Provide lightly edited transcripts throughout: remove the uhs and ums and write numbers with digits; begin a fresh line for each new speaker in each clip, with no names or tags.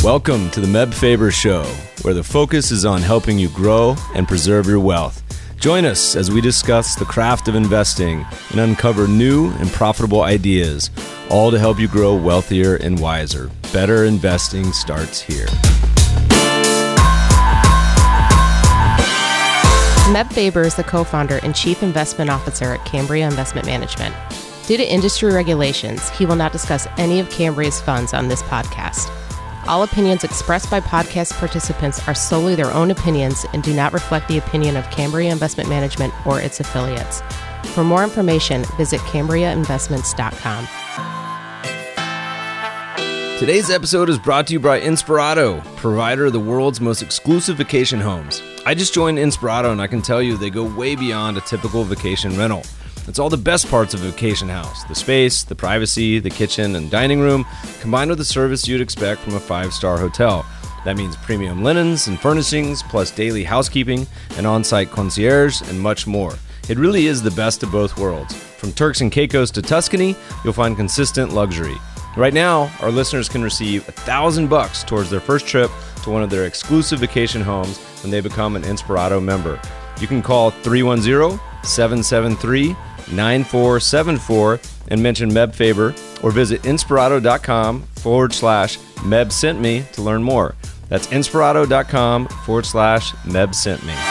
Welcome to the Meb Faber Show, where the focus is on helping you grow and preserve your wealth. Join us as we discuss the craft of investing and uncover new and profitable ideas, all to help you grow wealthier and wiser. Better investing starts here.
Meb Faber is the co-founder and chief investment officer at Cambria Investment Management. Due to industry regulations, he will not discuss any of Cambria's funds on this podcast. All opinions expressed by podcast participants are solely their own opinions and do not reflect the opinion of Cambria Investment Management or its affiliates. For more information, visit CambriaInvestments.com.
Today's episode is brought to you by Inspirato, provider of the world's most exclusive vacation homes. I just joined Inspirato and I can tell you they go way beyond a typical vacation rental. It's all the best parts of a vacation house: the space, the privacy, the kitchen and dining room, combined with the service you'd expect from a 5-star hotel. That means premium linens and furnishings, plus daily housekeeping, an on-site concierge, and much more. It really is the best of both worlds. From Turks and Caicos to Tuscany, you'll find consistent luxury. Right now, our listeners can receive $1,000 towards their first trip to one of their exclusive vacation homes when they become an Inspirato member. You can call 310-773-9474 and mention Meb Faber, or visit inspirato.com/Meb sent me to learn more. That's inspirato.com/Meb sent me.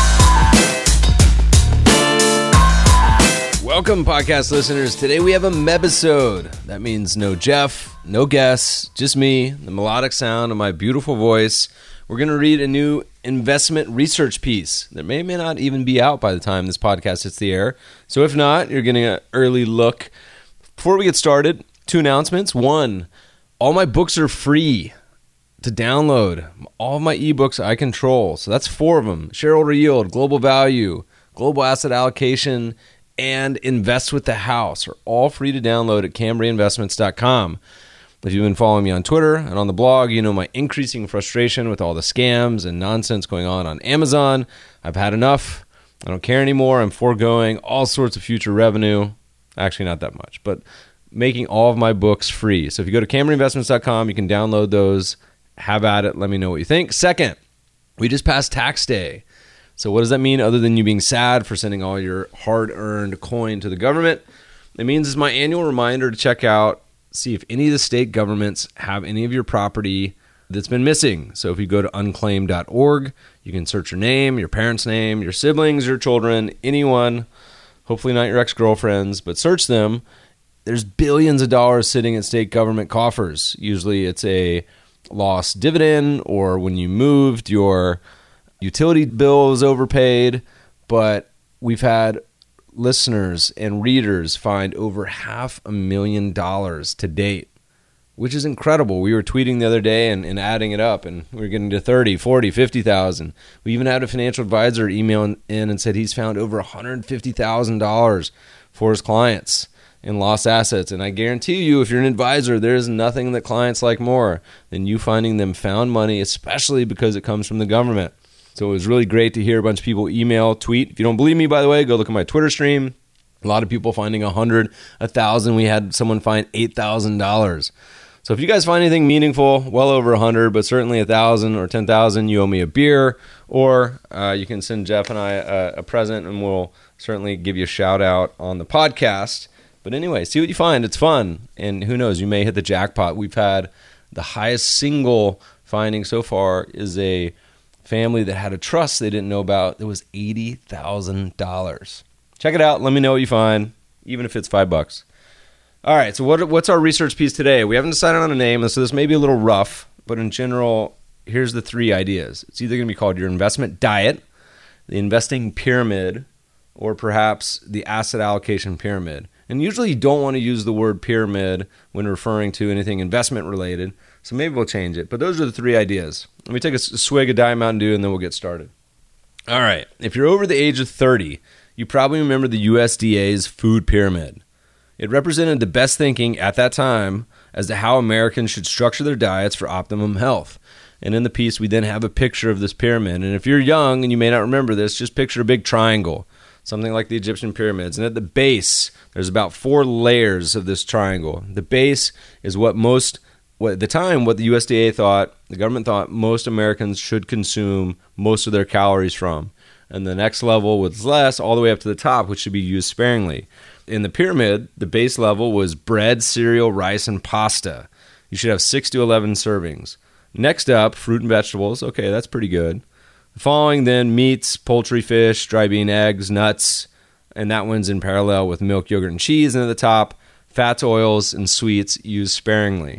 Welcome, podcast listeners. Today we have a Mebisode. That means no Jeff, no guests, just me, the melodic sound of my beautiful voice. We're going to read a new investment research piece that may or may not even be out by the time this podcast hits the air. So if not, you're getting an early look. Before we get started, 2 announcements. 1, all my books are free to download. All of my ebooks I control. So that's 4 of them. Shareholder Yield, Global Value, Global Asset Allocation, and Invest with the House are all free to download at CambriaInvestments.com. If you've been following me on Twitter and on the blog, you know my increasing frustration with all the scams and nonsense going on Amazon. I've had enough. I don't care anymore. I'm foregoing all sorts of future revenue. Actually, not that much, but making all of my books free. So if you go to CambriaInvestments.com, you can download those. Have at it. Let me know what you think. Second, we just passed tax day. So what does that mean other than you being sad for sending all your hard-earned coin to the government? It means it's my annual reminder to check out, see if any of the state governments have any of your property that's been missing. So if you go to unclaimed.org, you can search your name, your parents' name, your siblings, your children, anyone, hopefully not your ex-girlfriends, but search them. There's billions of dollars sitting in state government coffers. Usually it's a lost dividend, or when you moved, your utility bill was overpaid, but we've had listeners and readers find over $500,000 to date, which is incredible. We were tweeting the other day and adding it up, and we were getting to 30, 40, 50,000. We even had a financial advisor email in and said he's found over $150,000 for his clients in lost assets. And I guarantee you, if you're an advisor, there is nothing that clients like more than you finding them found money, especially because it comes from the government. So it was really great to hear a bunch of people email, tweet. If you don't believe me, by the way, go look at my Twitter stream. A lot of people finding 100, 1,000. We had someone find $8,000. So if you guys find anything meaningful, well over 100, but certainly 1,000 or 10,000, you owe me a beer, or you can send Jeff and I a present, and we'll certainly give you a shout out on the podcast. But anyway, see what you find. It's fun, and who knows, you may hit the jackpot. We've had the highest single finding so far is a family that had a trust they didn't know about. It was $80,000. Check it out. Let me know what you find, even if it's $5. All right, so what's our research piece today? We haven't decided on a name, so this may be a little rough, but in general, here's the 3 ideas. It's either going to be called your investment diet, the investing pyramid, or perhaps the asset allocation pyramid. And usually you don't want to use the word pyramid when referring to anything investment related, so maybe we'll change it. But those are the 3 ideas. Let me take a swig of Diet Mountain Dew, and then we'll get started. All right. If you're over the age of 30, you probably remember the USDA's food pyramid. It represented the best thinking at that time as to how Americans should structure their diets for optimum health. And in the piece, we then have a picture of this pyramid. And if you're young and you may not remember this, just picture a big triangle, something like the Egyptian pyramids. And at the base, there's about 4 layers of this triangle. The base is what most at the time, what the USDA thought, the government thought most Americans should consume most of their calories from. And the next level was less, all the way up to the top, which should be used sparingly. In the pyramid, the base level was bread, cereal, rice, and pasta. You should have 6 to 11 servings. Next up, fruit and vegetables. Okay, that's pretty good. Following then, meats, poultry, fish, dry bean, eggs, nuts, and that one's in parallel with milk, yogurt, and cheese. And at the top, fats, oils, and sweets used sparingly.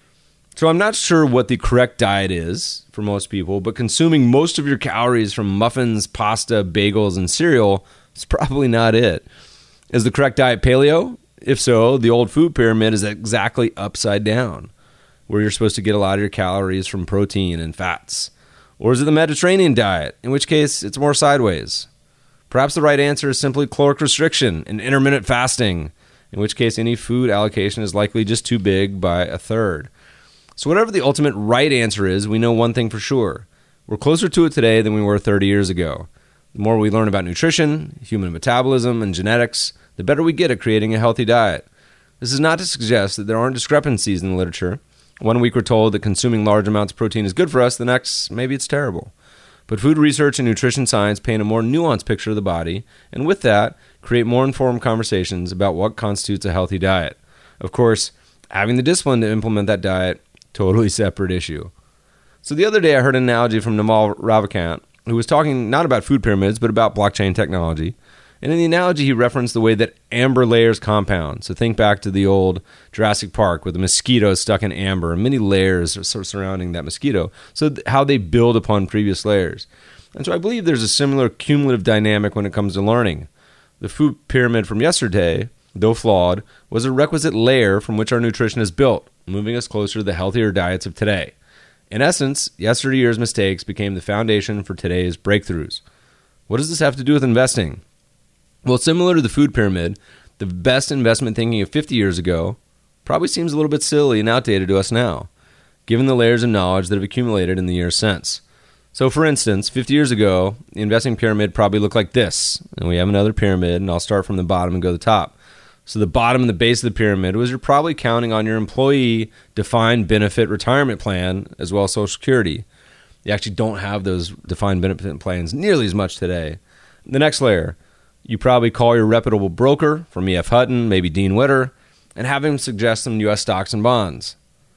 So I'm not sure what the correct diet is for most people, but consuming most of your calories from muffins, pasta, bagels, and cereal is probably not it. Is the correct diet paleo? If so, the old food pyramid is exactly upside down, where you're supposed to get a lot of your calories from protein and fats. Or is it the Mediterranean diet, in which case it's more sideways? Perhaps the right answer is simply caloric restriction and intermittent fasting, in which case any food allocation is likely just too big by a third. So whatever the ultimate right answer is, we know one thing for sure. We're closer to it today than we were 30 years ago. The more we learn about nutrition, human metabolism, and genetics, the better we get at creating a healthy diet. This is not to suggest that there aren't discrepancies in the literature. One week we're told that consuming large amounts of protein is good for us, the next, maybe it's terrible. But food research and nutrition science paint a more nuanced picture of the body, and with that, create more informed conversations about what constitutes a healthy diet. Of course, having the discipline to implement that diet, totally separate issue. So the other day I heard an analogy from Naval Ravikant, who was talking not about food pyramids, but about blockchain technology. And in the analogy, he referenced the way that amber layers compound. So think back to the old Jurassic Park with the mosquito stuck in amber and many layers surrounding that mosquito. So how they build upon previous layers. And so I believe there's a similar cumulative dynamic when it comes to learning. The food pyramid from yesterday, though flawed, was a requisite layer from which our nutrition is built, moving us closer to the healthier diets of today. In essence, yesterday's mistakes became the foundation for today's breakthroughs. What does this have to do with investing? Well, similar to the food pyramid, the best investment thinking of 50 years ago probably seems a little bit silly and outdated to us now, given the layers of knowledge that have accumulated in the years since. So, for instance, 50 years ago, the investing pyramid probably looked like this. And we have another pyramid, and I'll start from the bottom and go to the top. So the bottom and the base of the pyramid was you're probably counting on your employee defined benefit retirement plan as well as Social Security. You actually don't have those defined benefit plans nearly as much today. The next layer, you probably call your reputable broker from E.F. Hutton, maybe Dean Witter, and have him suggest some U.S. stocks and bonds.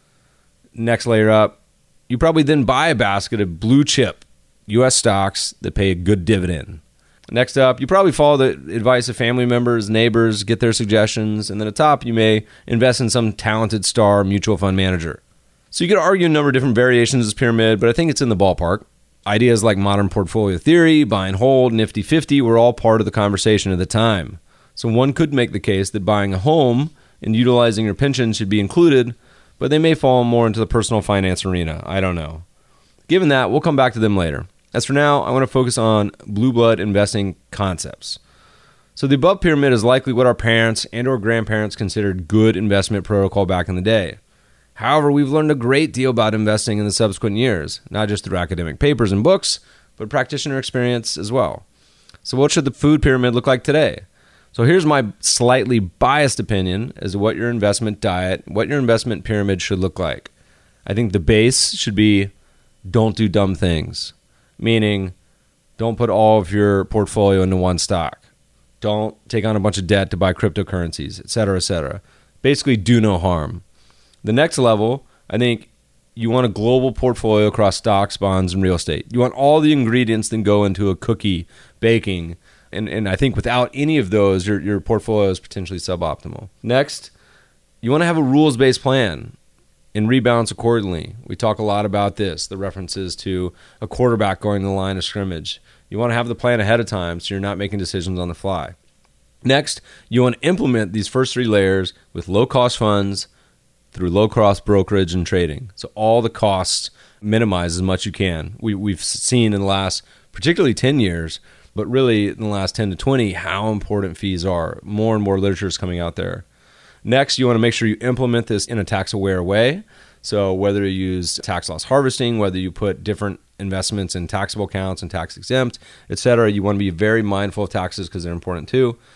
Next layer up, you probably then buy a basket of blue chip U.S. stocks that pay a good dividend. Next up, you probably follow the advice of family members, neighbors, get their suggestions, and then at the top, you may invest in some talented star mutual fund manager. So you could argue a number of different variations of this pyramid, but I think it's in the ballpark. Ideas like modern portfolio theory, buy and hold, Nifty 50 were all part of the conversation at the time. So one could make the case that buying a home and utilizing your pension should be included, but they may fall more into the personal finance arena. I don't know. Given that, we'll come back to them later. As for now, I want to focus on blue blood investing concepts. So the above pyramid is likely what our parents and or grandparents considered good investment protocol back in the day. However, we've learned a great deal about investing in the subsequent years, not just through academic papers and books, but practitioner experience as well. So what should the food pyramid look like today? So here's my slightly biased opinion as to what your investment diet, what your investment pyramid should look like. I think the base should be don't do dumb things. Meaning, don't put all of your portfolio into one stock. Don't take on a bunch of debt to buy cryptocurrencies, et cetera, et cetera. Basically, do no harm. The next level, I think you want a global portfolio across stocks, bonds, and real estate. You want all the ingredients that go into a cookie baking. And I think without any of those, your portfolio is potentially suboptimal. Next, you want to have a rules-based plan and rebalance accordingly. We talk a lot about this, the references to a quarterback going to the line of scrimmage. You want to have the plan ahead of time so you're not making decisions on the fly. Next, you want to implement these first three layers with low-cost funds through low-cost brokerage and trading. So all the costs minimize as much as you can. We've seen in the last, particularly 10 years, but really in the last 10 to 20, how important fees are. More and more literature is coming out there. Next, you want to make sure you implement this in a tax-aware way. So whether you use tax loss harvesting, whether you put different investments in taxable accounts and tax exempt, et cetera, you want to be very mindful of taxes because they're important too.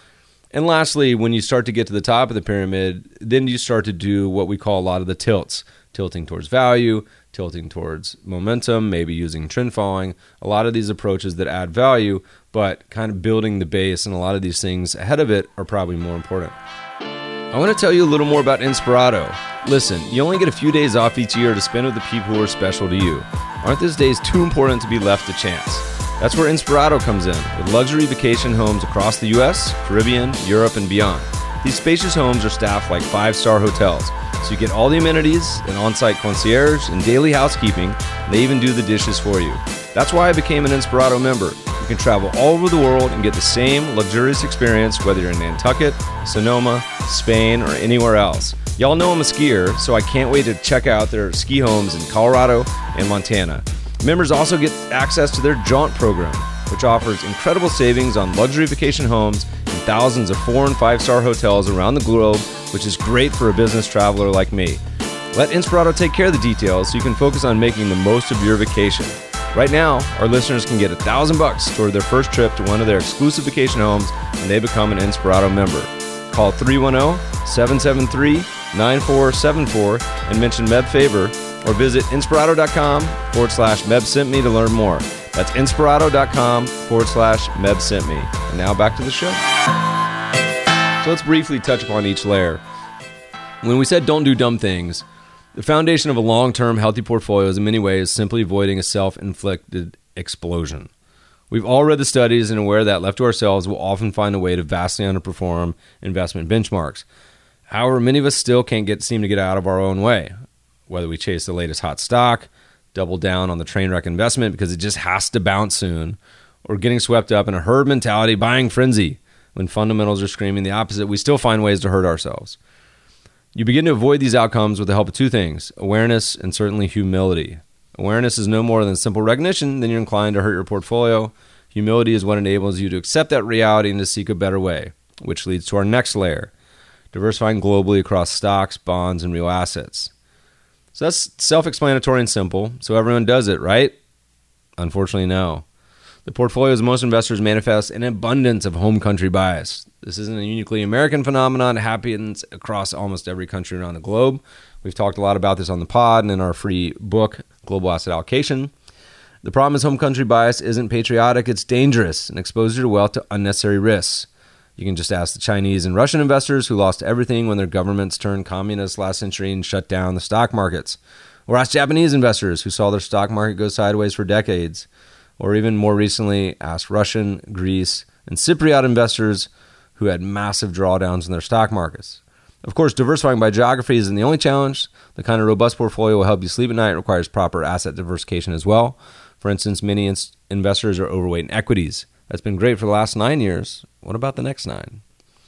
And lastly, when you start to get to the top of the pyramid, then you start to do what we call a lot of the tilts, tilting towards value, tilting towards momentum, maybe using trend following, a lot of these approaches that add value, but kind of building the base and a lot of these things ahead of it are probably more important. I want to tell you a little more about Inspirato. Listen, you only get a few days off each year to spend with the people who are special to you. Aren't those days too important to be left to chance? That's where Inspirato comes in, with luxury vacation homes across the U.S., Caribbean, Europe, and beyond. These spacious homes are staffed like 5-star hotels, so you get all the amenities, an on-site concierge, and daily housekeeping, and they even do the dishes for you. That's why I became an Inspirato member. You can travel all over the world and get the same luxurious experience whether you're in Nantucket, Sonoma, Spain, or anywhere else. Y'all know I'm a skier, so I can't wait to check out their ski homes in Colorado and Montana. Members also get access to their Jaunt program, which offers incredible savings on luxury vacation homes and thousands of 4- and 5-star hotels around the globe, which is great for a business traveler like me. Let Inspirato take care of the details so you can focus on making the most of your vacation. Right now, our listeners can get $1,000 toward their first trip to one of their exclusive vacation homes when they become an Inspirato member. Call 310-773-9474 and mention Meb Faber, or visit Inspirato.com/MebSentMe to learn more. That's Inspirato.com/MebSentMe. And now back to the show. So let's briefly touch upon each layer. When we said don't do dumb things, the foundation of a long-term healthy portfolio is in many ways simply avoiding a self-inflicted explosion. We've all read the studies and aware that left to ourselves, we'll often find a way to vastly underperform investment benchmarks. However, many of us still can't seem to get out of our own way. Whether we chase the latest hot stock, double down on the train wreck investment because it just has to bounce soon, or getting swept up in a herd mentality buying frenzy when fundamentals are screaming the opposite, we still find ways to hurt ourselves. You begin to avoid these outcomes with the help of two things: awareness and certainly humility. Awareness is no more than simple recognition, then you're inclined to hurt your portfolio. Humility is what enables you to accept that reality and to seek a better way, which leads to our next layer: diversifying globally across stocks, bonds, and real assets. So that's self-explanatory and simple, so everyone does it, right? Unfortunately, no. The portfolios of most investors manifest an abundance of home country bias. This isn't a uniquely American phenomenon. It happens across almost every country around the globe. We've talked a lot about this on the pod and in our free book, Global Asset Allocation. The problem is home country bias isn't patriotic, it's dangerous and exposes your wealth to unnecessary risks. You can just ask the Chinese and Russian investors who lost everything when their governments turned communist last century and shut down the stock markets. Or ask Japanese investors who saw their stock market go sideways for decades. Or even more recently, ask Russian, Greece, and Cypriot investors who had massive drawdowns in their stock markets. Of course, diversifying by geography isn't the only challenge. The kind of robust portfolio will help you sleep at night. It requires proper asset diversification as well. For instance, many investors are overweight in equities. That's been great for the last 9 years. What about the next 9?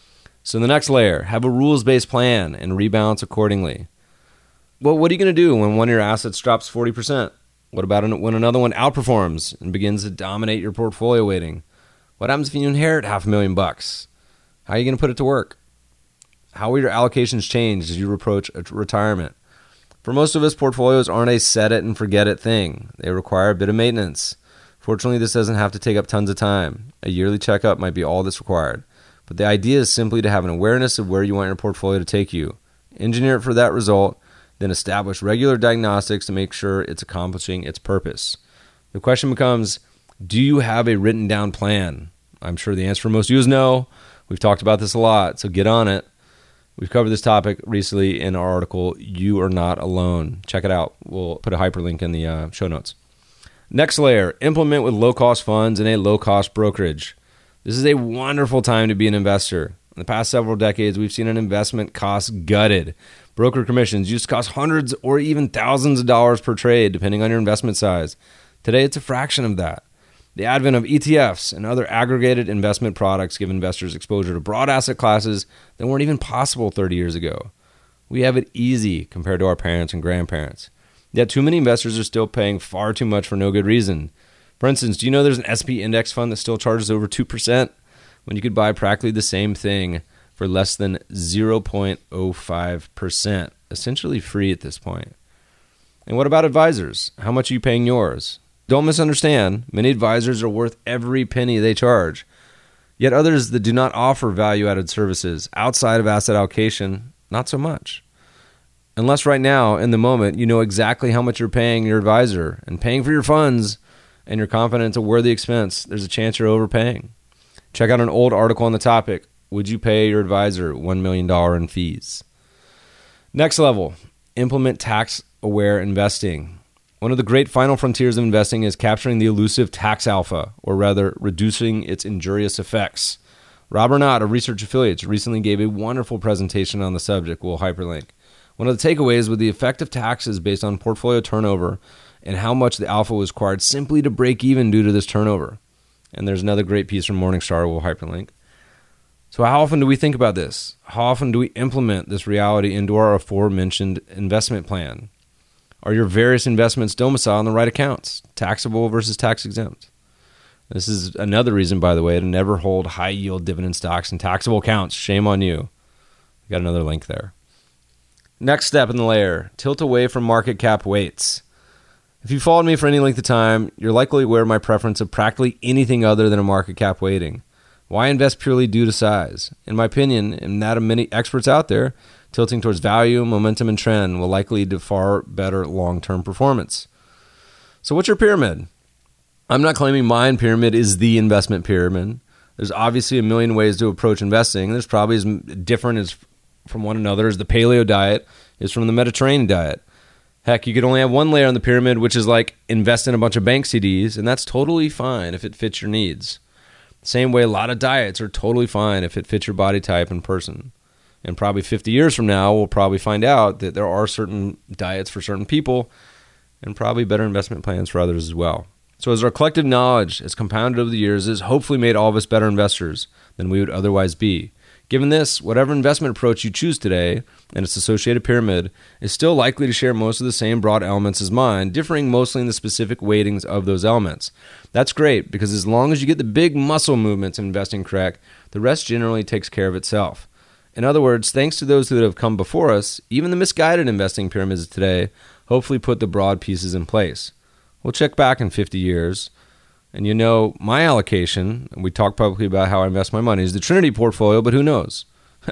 So the next layer, have a rules-based plan and rebalance accordingly. Well, what are you going to do when one of your assets drops 40%? What about when another one outperforms and begins to dominate your portfolio weighting? What happens if you inherit $500,000? How are you going to put it to work? How will your allocations change as you approach retirement? For most of us, portfolios aren't a set-it-and-forget-it thing. They require a bit of maintenance. Fortunately, this doesn't have to take up tons of time. A yearly checkup might be all that's required. But the idea is simply to have an awareness of where you want your portfolio to take you. Engineer it for that result, then establish regular diagnostics to make sure it's accomplishing its purpose. The question becomes, do you have a written down plan? I'm sure the answer for most of you is no. We've talked about this a lot, so get on it. We've covered this topic recently in our article, You Are Not Alone. Check it out. We'll put a hyperlink in the show notes. Next layer, implement with low-cost funds and a low-cost brokerage. This is a wonderful time to be an investor. In the past several decades, we've seen an investment cost gutted. Broker commissions used to cost hundreds or even thousands of dollars per trade, depending on your investment size. Today, it's a fraction of that. The advent of ETFs and other aggregated investment products give investors exposure to broad asset classes that weren't even possible 30 years ago. We have it easy compared to our parents and grandparents. Yet too many investors are still paying far too much for no good reason. For instance, do you know there's an SP index fund that still charges over 2% when you could buy practically the same thing for less than 0.05%, essentially free at this point? And what about advisors? How much are you paying yours? Don't misunderstand. Many advisors are worth every penny they charge. Yet others that do not offer value-added services outside of asset allocation, not so much. Unless right now, in the moment, you know exactly how much you're paying your advisor and paying for your funds, and you're confident it's a worthy expense, there's a chance you're overpaying. Check out an old article on the topic. Would you pay your advisor $1 million in fees? Next level, implement tax-aware investing. One of the great final frontiers of investing is capturing the elusive tax alpha, or rather, reducing its injurious effects. Rob Arnott of Research Affiliates recently gave a wonderful presentation on the subject. We'll hyperlink. One of the takeaways was the effect of taxes based on portfolio turnover and how much the alpha was required simply to break even due to this turnover. And there's another great piece from Morningstar we'll hyperlink. So how often do we think about this? How often do we implement this reality into our aforementioned investment plan? Are your various investments domiciled in the right accounts, taxable versus tax exempt? This is another reason, by the way, to never hold high-yield dividend stocks in taxable accounts. Shame on you. Got another link there. Next step in the layer, tilt away from market cap weights. If you followed me for any length of time, you're likely aware of my preference of practically anything other than a market cap weighting. Why invest purely due to size? In my opinion, and that of many experts out there, tilting towards value, momentum, and trend will likely lead to far better long-term performance. So what's your pyramid? I'm not claiming my pyramid is the investment pyramid. There's obviously a million ways to approach investing. There's probably as different as from one another as the paleo diet is from the Mediterranean diet. Heck, you could only have one layer on the pyramid, which is like invest in a bunch of bank CDs, and that's totally fine if it fits your needs. Same way a lot of diets are totally fine if it fits your body type and person. And probably 50 years from now, we'll probably find out that there are certain diets for certain people and probably better investment plans for others as well. So as our collective knowledge has compounded over the years, has hopefully made all of us better investors than we would otherwise be. Given this, whatever investment approach you choose today and its associated pyramid is still likely to share most of the same broad elements as mine, differing mostly in the specific weightings of those elements. That's great, because as long as you get the big muscle movements in investing correct, the rest generally takes care of itself. In other words, thanks to those that have come before us, even the misguided investing pyramids today hopefully put the broad pieces in place. We'll check back in 50 years. And you know, my allocation, and we talk publicly about how I invest my money, is the Trinity portfolio, but who knows?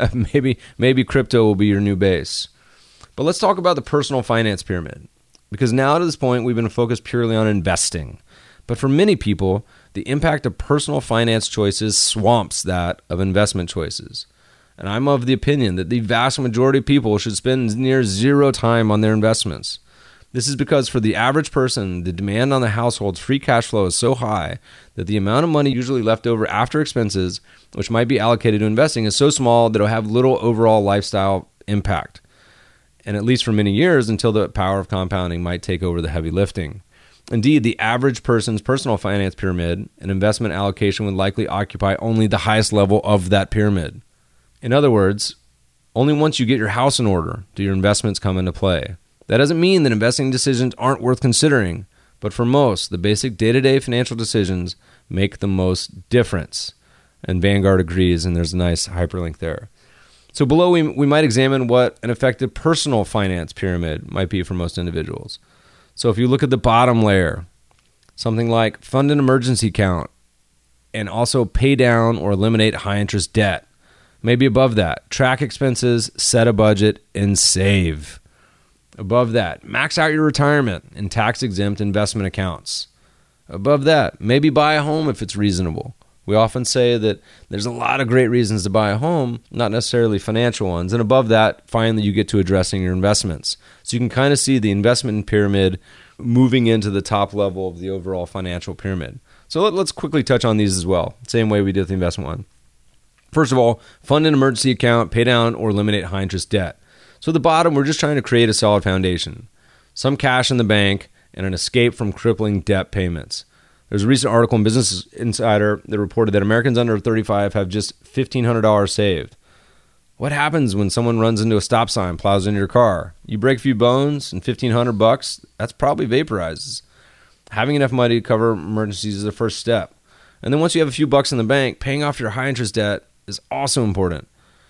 maybe crypto will be your new base. But let's talk about the personal finance pyramid. Because now to this point, we've been focused purely on investing. But for many people, the impact of personal finance choices swamps that of investment choices. And I'm of the opinion that the vast majority of people should spend near zero time on their investments. This is because for the average person, the demand on the household's free cash flow is so high that the amount of money usually left over after expenses, which might be allocated to investing, is so small that it'll have little overall lifestyle impact. And at least for many years, until the power of compounding might take over the heavy lifting. Indeed, the average person's personal finance pyramid and investment allocation would likely occupy only the highest level of that pyramid. In other words, only once you get your house in order do your investments come into play. That doesn't mean that investing decisions aren't worth considering, but for most, the basic day-to-day financial decisions make the most difference. And Vanguard agrees, and there's a nice hyperlink there. So below, we might examine what an effective personal finance pyramid might be for most individuals. So if you look at the bottom layer, something like fund an emergency account and also pay down or eliminate high-interest debt. Maybe above that, track expenses, set a budget, and save. Above that, max out your retirement in tax-exempt investment accounts. Above that, maybe buy a home if it's reasonable. We often say that there's a lot of great reasons to buy a home, not necessarily financial ones. And above that, finally, you get to addressing your investments. So you can kind of see the investment pyramid moving into the top level of the overall financial pyramid. So let's quickly touch on these as well, same way we did with the investment one. First of all, fund an emergency account, pay down or eliminate high-interest debt. So at the bottom, we're just trying to create a solid foundation. Some cash in the bank and an escape from crippling debt payments. There's a recent article in Business Insider that reported that Americans under 35 have just $1,500 saved. What happens when someone runs into a stop sign, plows into your car? You break a few bones and $1,500, that's probably vaporizes. Having enough money to cover emergencies is the first step. And then once you have a few bucks in the bank, paying off your high-interest debt is also important.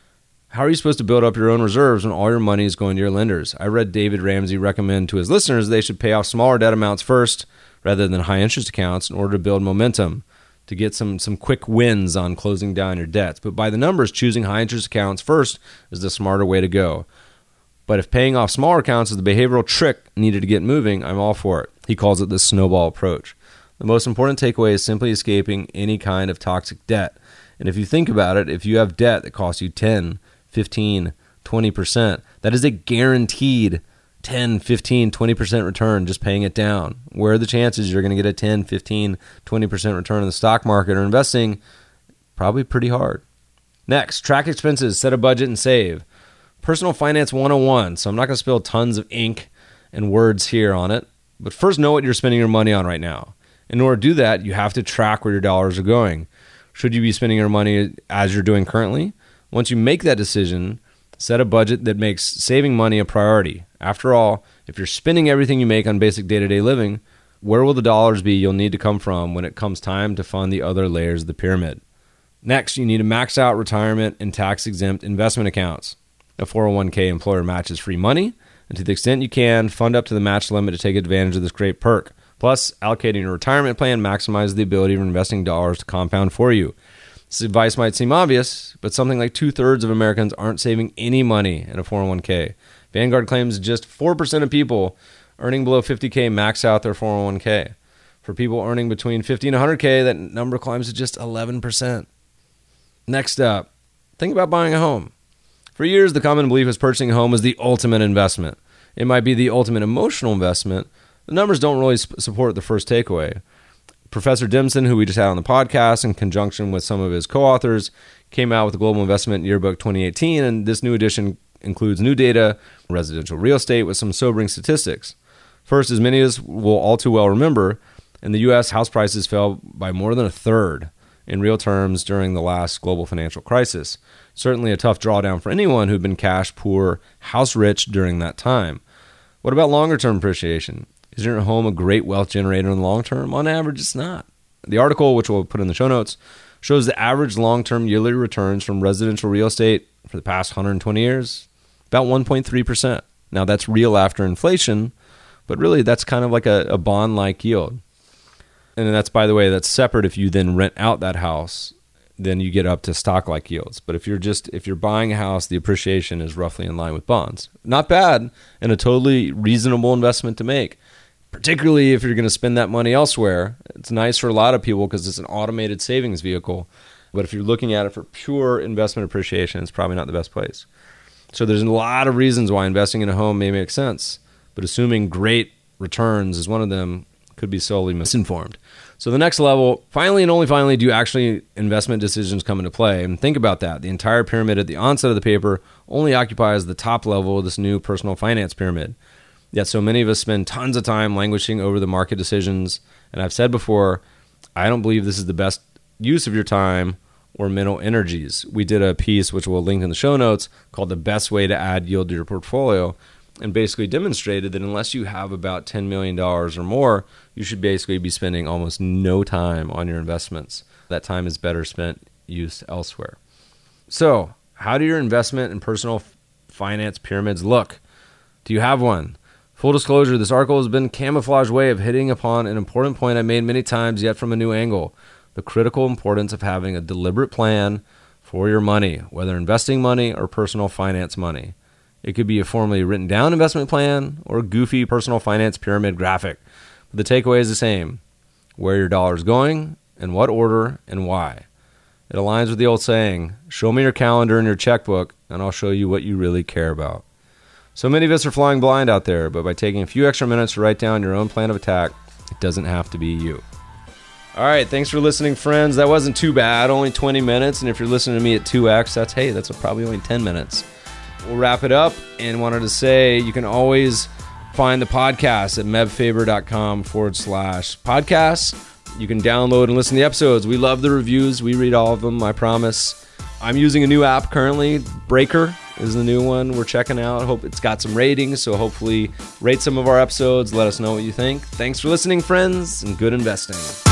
How are you supposed to build up your own reserves when all your money is going to your lenders? I read David Ramsey recommend to his listeners they should pay off smaller debt amounts first rather than high-interest accounts in order to build momentum to get some quick wins on closing down your debts. But by the numbers, choosing high interest accounts first is the smarter way to go. But if paying off smaller accounts is the behavioral trick needed to get moving, I'm all for it. He calls it the snowball approach. The most important takeaway is simply escaping any kind of toxic debt. And if you think about it, if you have debt that costs you 10, 15, 20%, that is a guaranteed 10, 15, 20% return just paying it down. Where are the chances you're going to get a 10, 15, 20% return in the stock market or investing? Probably pretty hard. Next, track expenses, set a budget, and save. Personal Finance 101, so I'm not going to spill tons of ink and words here on it, but first know what you're spending your money on right now. In order to do that, you have to track where your dollars are going. Should you be spending your money as you're doing currently? Once you make that decision, set a budget that makes saving money a priority. After all, if you're spending everything you make on basic day-to-day living, where will the dollars be you'll need to come from when it comes time to fund the other layers of the pyramid? Next, you need to max out retirement and tax-exempt investment accounts. A 401k employer matches free money, and to the extent you can, fund up to the match limit to take advantage of this great perk. Plus, allocating your retirement plan maximizes the ability of investing dollars to compound for you. This advice might seem obvious, but something like 2/3 of Americans aren't saving any money in a 401k. Vanguard claims just 4% of people earning below 50k max out their 401k. For people earning between 50 and 100k, that number climbs to just 11%. Next up, think about buying a home. For years, the common belief is purchasing a home is the ultimate investment. It might be the ultimate emotional investment. The numbers don't really support the first takeaway. Professor Dimson, who we just had on the podcast, in conjunction with some of his co-authors, came out with the Global Investment Yearbook 2018, and this new edition includes new data, residential real estate, with some sobering statistics. First, as many of us will all too well remember, in the U.S., house prices fell by more than a third in real terms during the last global financial crisis. Certainly a tough drawdown for anyone who'd been cash poor, house rich during that time. What about longer term appreciation? Is your home a great wealth generator in the long term? On average, it's not. The article, which we'll put in the show notes, shows the average long-term yearly returns from residential real estate for the past 120 years, about 1.3%. Now, that's real after inflation, but really that's kind of like a bond-like yield. And that's, by the way, that's separate. If you then rent out that house, then you get up to stock-like yields. But if you're buying a house, the appreciation is roughly in line with bonds. Not bad, and a totally reasonable investment to make, particularly if you're going to spend that money elsewhere. It's nice for a lot of people because it's an automated savings vehicle. But if you're looking at it for pure investment appreciation, it's probably not the best place. So there's a lot of reasons why investing in a home may make sense, but assuming great returns is one of them could be solely misinformed. So the next level, finally and only finally, do actually investment decisions come into play? And think about that. The entire pyramid at the onset of the paper only occupies the top level of this new personal finance pyramid. Yet so many of us spend tons of time languishing over the market decisions. And I've said before, I don't believe this is the best use of your time or mental energies. We did a piece, which we'll link in the show notes, called The Best Way to Add Yield to Your Portfolio, and basically demonstrated that unless you have about $10 million or more, you should basically be spending almost no time on your investments. That time is better spent used elsewhere. So, how do your investment and personal finance pyramids look? Do you have one? Full disclosure, this article has been a camouflage way of hitting upon an important point I made many times, yet from a new angle: the critical importance of having a deliberate plan for your money, whether investing money or personal finance money. It could be a formally written down investment plan or a goofy personal finance pyramid graphic. But the takeaway is the same: where your dollar is going, in what order, and why. It aligns with the old saying, show me your calendar and your checkbook, and I'll show you what you really care about. So many of us are flying blind out there, but by taking a few extra minutes to write down your own plan of attack, it doesn't have to be you. All right, thanks for listening, friends. That wasn't too bad, only 20 minutes. And if you're listening to me at 2x, that's probably only 10 minutes. We'll wrap it up, and wanted to say you can always find the podcast at mebfaber.com/podcasts. You can download and listen to the episodes. We love the reviews. We read all of them, I promise. I'm using a new app currently. Breaker is the new one we're checking out. Hope it's got some ratings, so hopefully rate some of our episodes. Let us know what you think. Thanks for listening, friends, and good investing.